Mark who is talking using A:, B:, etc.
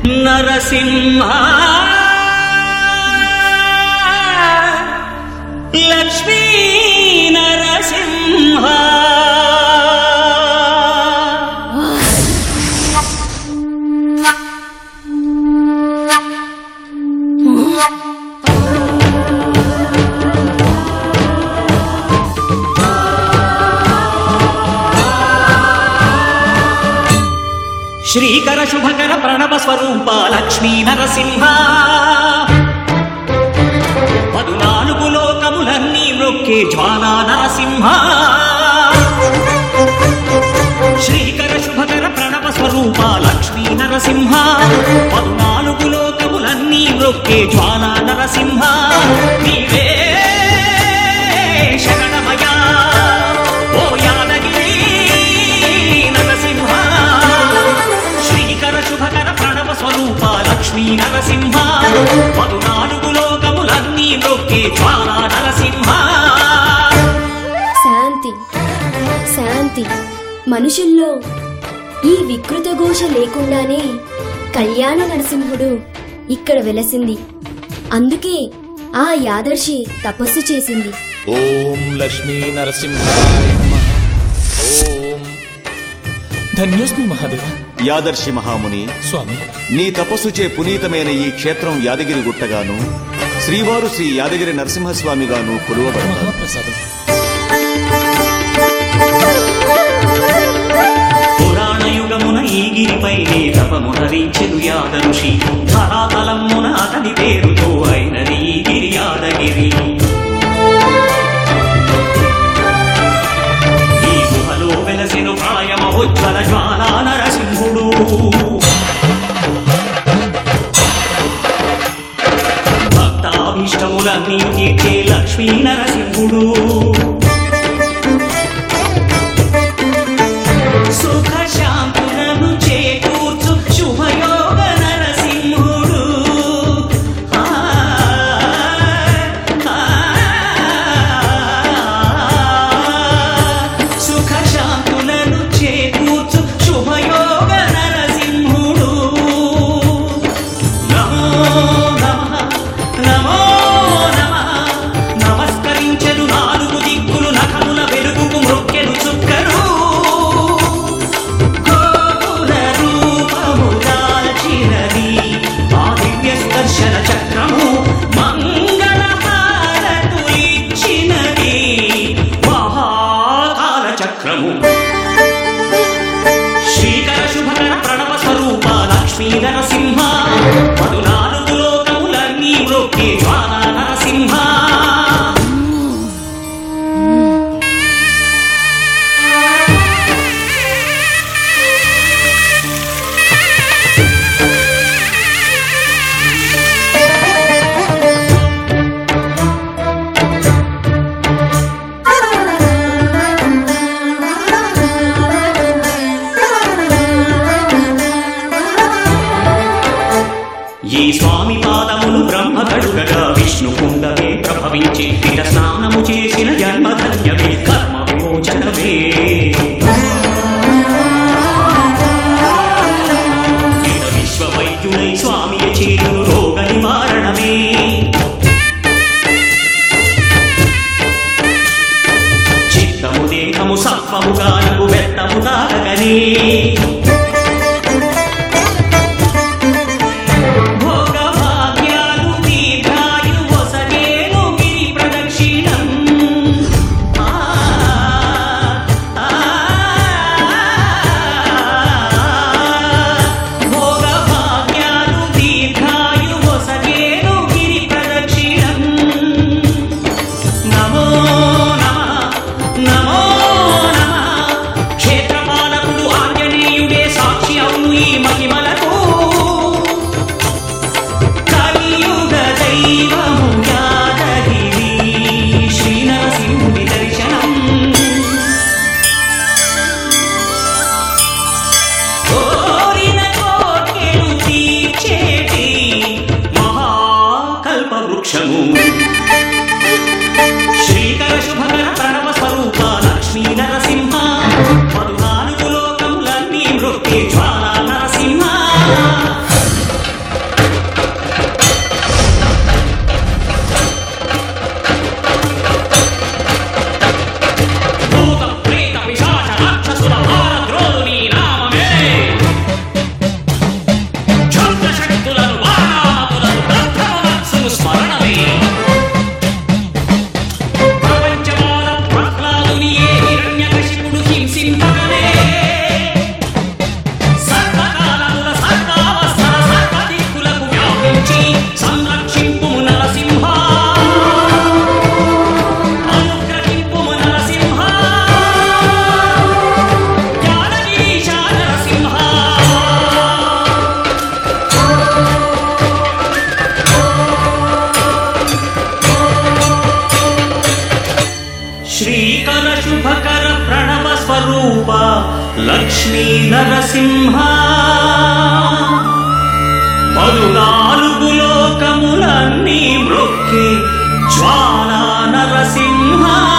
A: నరసింహ లక్ష్మీ నరసింహ శ్రీకర శుభకర ప్రణవ స్వరూప లక్ష్మీ నరసింహ 14 లోకములన్నీ మ్రొక్కే జ్వాలా నరసింహ శ్రీకర శుభకర ప్రణవ స్వరూప లక్ష్మీ నరసింహ 14 లోకములన్నీ మ్రొక్కే జ్వాలా నరసింహ నీవే శరణమయా ఓ యాదగిరి నరసింహ శ్రీకర శుభకర ప్రణవ స్వరూప లక్ష్మీ నరసింహ 14 లోకములన్నీ మ్రొక్కే జ్వాలా నరసింహ.
B: శాంతి శాంతి. మనుషుల్లో ఈ వికృత ఘోష లేకుండానే కళ్యాణ నరసింహుడు ఇక్కడ వెలసింది. అందుకే ఆ యాదర్శి తపస్సు చేసింది.
C: ఓం లక్ష్మీ నరసింహ. ఓం ధన్యోస్మి మహాదేవ.
D: యాదర్శి మహాముని
C: స్వామి,
D: నీ తపస్సుచే పునీతమైన ఈ క్షేత్రం యాదగిరి గుట్టగాను శ్రీవారు శ్రీ యాదగిరి నరసింహస్వామిగాను కొలువబడతారు.
C: మహాప్రసాదం.
A: పురాణయుగమున ఈ గిరిపైనే తపమునరించెను యాదఋషి ధరాతలమున అతని పేరుతో అయినది ఈ గిరి యాదగిరి. ఈ గుహలో వెలసెను ప్రాయమహోజ్వల జ్వాలా నరసింహుడు. భక్తాభీష్టములన్నీ తీర్చే లక్ష్మీ నరసింహుడు. సుఖ శాంతులను చేకూర్చు శుభయోగ నరసింహుడు. సుఖ శాంతులను చేకూర్చు శుభయోగ నరసింహుడు. నమో నమః నమో నమః. నమస్కరించెను 4 దిక్కులు నఖముల వెలుగుకు మ్రొక్కెను చుక్కరు. దర్శన చక్రము మంగళ హారతులిచ్చినది మహాకాల చక్రము. శ్రీకర శుభకర ప్రణవ స్వరూప లక్ష్మీ నరసింహ 14 లోకములన్నీ మ్రొక్కే జ్వాలా నరసింహ. ఈ స్వామి పాదములు బ్రహ్మ కడుగగా విష్ణు కుండవే ప్రభవించి ఇట స్నానము చేసిన జన్మధన్యమే కర్మ విమోచనమే. ఇట విశ్వవైద్యుడై స్వామి చేయును రోగ నివారణమే. చిత్తము దేహము సత్వముగా నగు వెత్తము దాగనే. వృక్షము శ్రీకర శుభకర ప్రణవ స్వరూప లక్ష్మీ నరసింహ 14 లోకములన్నీ మ్రొక్కే జ్వాలా నరసింహ. రూప లక్ష్మీ నరసింహ 14 లోకములన్నీ మ్రొక్కే జ్వాలా నరసింహ